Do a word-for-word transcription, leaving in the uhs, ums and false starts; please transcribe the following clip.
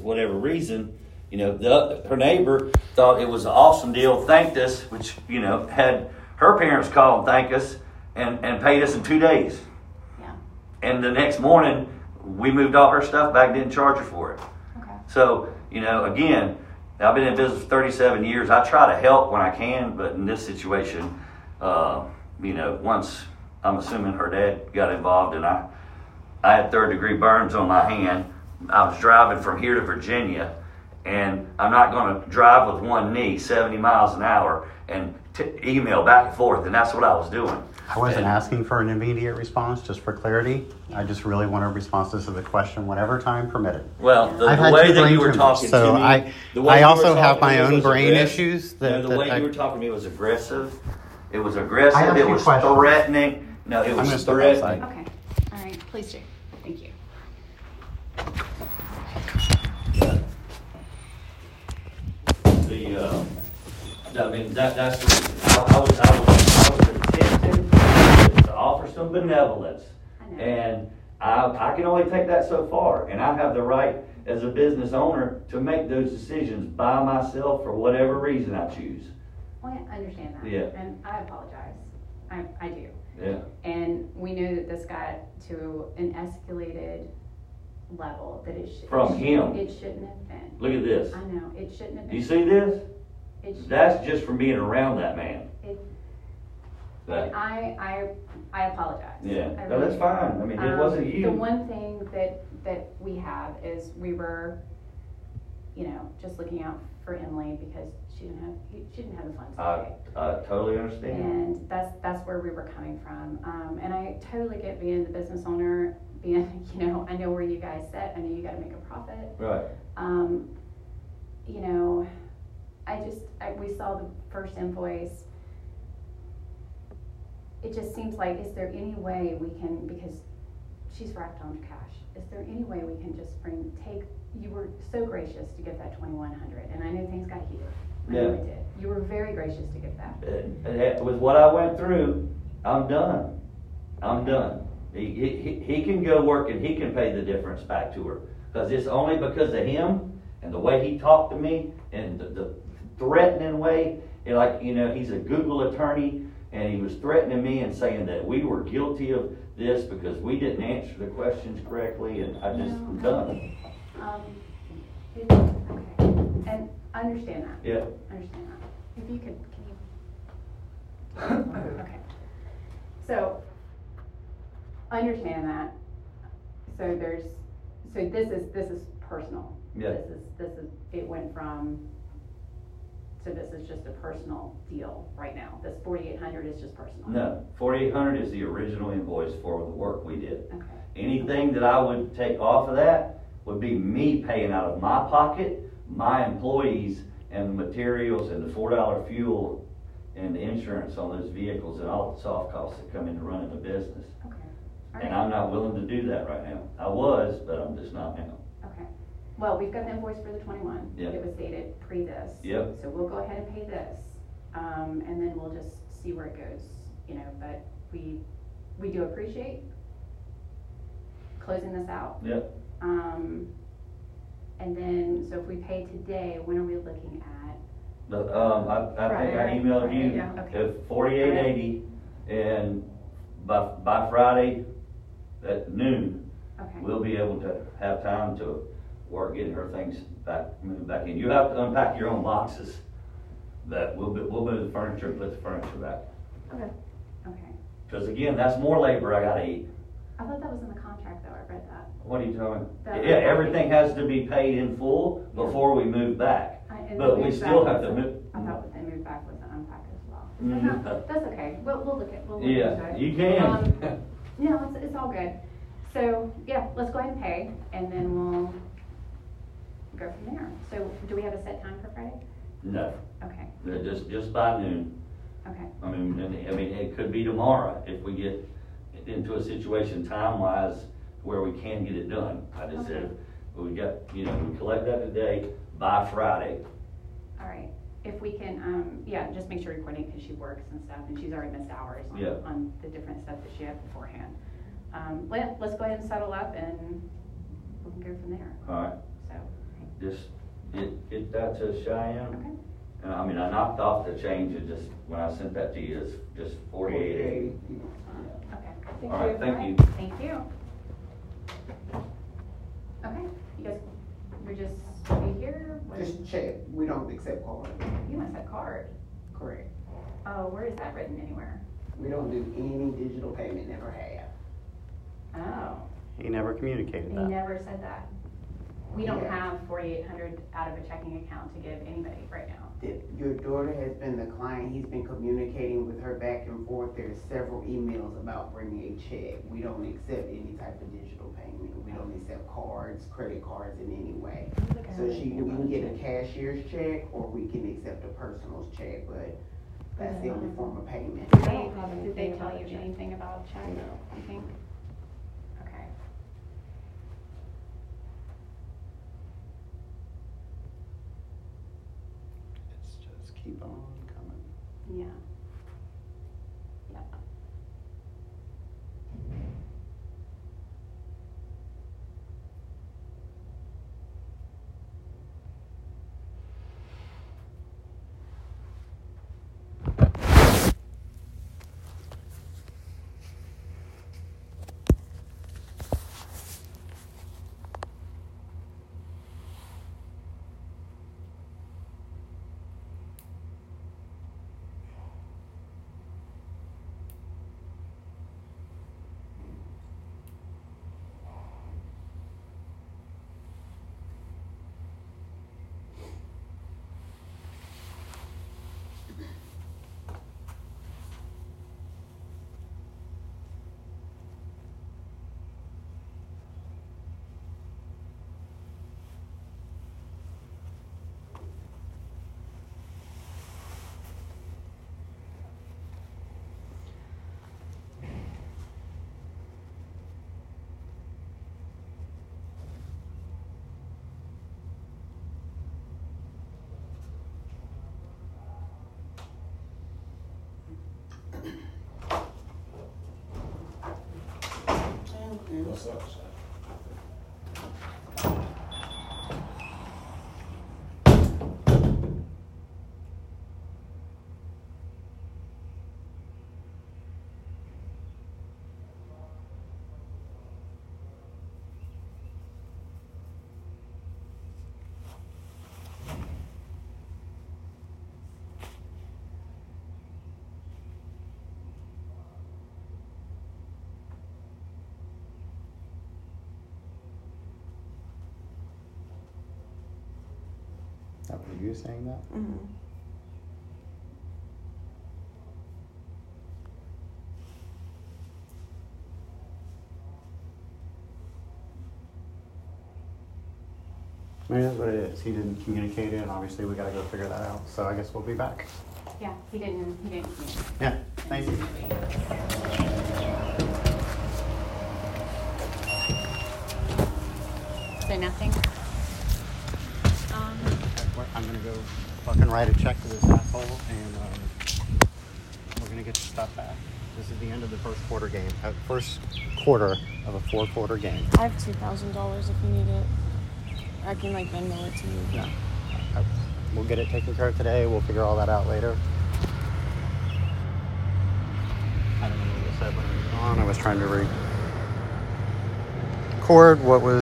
of whatever reason, you know, the, her neighbor thought it was an awesome deal, thanked us, which, you know, had her parents call and thank us and, and paid us in two days. Yeah. And the next morning, we moved all her stuff back, didn't charge her for it. Okay. So, you know, again, I've been in business for thirty-seven years. I try to help when I can, but in this situation, uh, you know, once I'm assuming her dad got involved and I, I had third degree burns on my hand. I was driving from here to Virginia, and I'm not going to drive with one knee seventy miles an hour and t- email back and forth, and that's what I was doing. I wasn't and, asking for an immediate response, just for clarity. I just really want a response to the question whenever time permitted. Well, the, I've the had way two that brain you were tumors, talking so to me, I, the way I you also were have talking my to me own was brain aggressive. issues. That, No, the that way I, you were talking to me was aggressive. It was I aggressive. have It two was questions. threatening. No, it I'm was gonna step threatening. outside. Okay. All right. Please do. Thank you. The, uh, I mean, that, that's the reason. I, I was, I was, I was attempting to offer some benevolence, I know. and I, I can only take that so far, and I have the right as a business owner to make those decisions by myself for whatever reason I choose. Well, I understand that. Yeah. And I apologize. I, I do. Yeah. And we knew that this got to an escalated level that it should. From it should- him. It shouldn't have been. Look at this. I know, it shouldn't have Do been. you see this? It should- That's just from being around that man. It, That- and I, I, I apologize. Yeah, I no, really that's do. fine. I mean, it Um, wasn't you. The one thing that, that we have is we were, you know, just looking out for Emily because she didn't have, she didn't have the funds to I, pay. I totally understand. And that's, that's where we were coming from. Um, and I totally get being the business owner, being, you know, I know where you guys sit, I know you gotta make a profit. Right. Um, you know, I just, I, we saw the first invoice. It just seems like, is there any way we can, because she's racked on cash, is there any way we can just bring, take, you were so gracious to give that twenty-one hundred, and I know things got heated. I know Yeah. it did. You were very gracious to give that. And- and with what I went through, I'm done. I'm done. He, he, he can go work and he can pay the difference back to her. Because it's only because of him and the way he talked to me and the, the threatening way. And like, you know, he's a Google attorney and he was threatening me and saying that we were guilty of this because we didn't answer the questions correctly, and I just, I'm done. Um, it, okay, and I understand that. Yeah. I understand that. If you could, can you? Okay. So, I understand that. So there's, so this is, this is personal. Yeah. This is, this is, it went from, so this is just a personal deal right now. This forty-eight hundred is just personal. No, forty-eight hundred is the original invoice for the work we did. Okay. Anything that I would take off of that would be me paying out of my pocket, my employees, and the materials and the four dollar fuel and the insurance on those vehicles and all the soft costs that come into running the business. Okay. All And right. I'm not willing to do that right now. I was, but I'm just not now. Okay. Well, we've got the invoice for the twenty-one. Yeah. It was dated pre this. Yep. So we'll go ahead and pay this, um, and then we'll just see where it goes, you know, but we, we do appreciate closing this out. Yep. Um, and then, so if we pay today, when are we looking at? But, um, I, I think I Friday, emailed Friday, you yeah, okay. at forty-eight eighty, and by, by Friday at noon, Okay. we'll be able to have time to work getting her things back, moved back in. You have to unpack your own boxes, but we'll, be- we'll move the furniture and put the furniture back. Okay. Okay. Because again, that's more labor I gotta eat. I thought that was in the contract though, I read that. What are you telling me? That- Yeah, everything has to be paid in full before we move back. I- and But the we move still back have to was- move. I thought the move back was an unpack as well. Mhm. No, that's okay, we'll, we'll look at, we'll look Yeah, into it. you can. Um, No, it's, it's all good. So, yeah, let's go ahead and pay, and then we'll go from there. So, do we have a set time for Friday? No, Okay, uh, just, just by noon. okay, I mean, and- I mean, it could be tomorrow if we get into a situation time-wise where we can get it done. I just said, we got, you know, we collect that today by Friday. all right. If we can, um, yeah, just make sure you're coordinating, because she works and stuff, and she's already missed hours on, Yeah. on the different stuff that she had beforehand. Um, let, let's go ahead and settle up, and we can go from there, All right. so. just get, get that to Cheyenne. Okay. And I mean, I knocked off the change, it just, when I sent that to you, it's just forty-eight eighty. Okay. All right, thank you. Thank you. Okay, you guys, you're just, be here? What- Just check, we don't accept cards. You must have card. Correct. Oh, where is that written anywhere? We don't do any digital payment, never have. Oh, He never communicated he that. never said that. We don't Yeah. have forty-eight hundred out of a checking account to give anybody right now. That your daughter has been the client, he's been communicating with her back and forth. There's several emails about bringing a check. We don't accept any type of digital payment. We don't accept cards, credit cards in any way. So she, we can get a cashier's check or we can accept a personal check, but that's the only form of payment. Did I they, don't have did they anything tell about you a check. anything about a check, No. you think? Okay. It's just keep on coming. Yeah. Yeah. What's up, son? That was you saying that? Mm-hmm. I mean, that's what it is. He didn't communicate it, and obviously we gotta go figure that out. So I guess we'll be back. Yeah, he didn't, he didn't. communicate. Yeah, thank you. So nothing? Um, I'm gonna go fucking write a check to this asshole, and um, we're gonna get the stuff back. This is the end of the first quarter game. Uh, first quarter of a four-quarter game. I have two thousand dollars if you need it. I can like Venmo it to you. No, I, we'll get it taken care of today. We'll figure all that out later. I don't know what I said when I was on. I was trying to record what was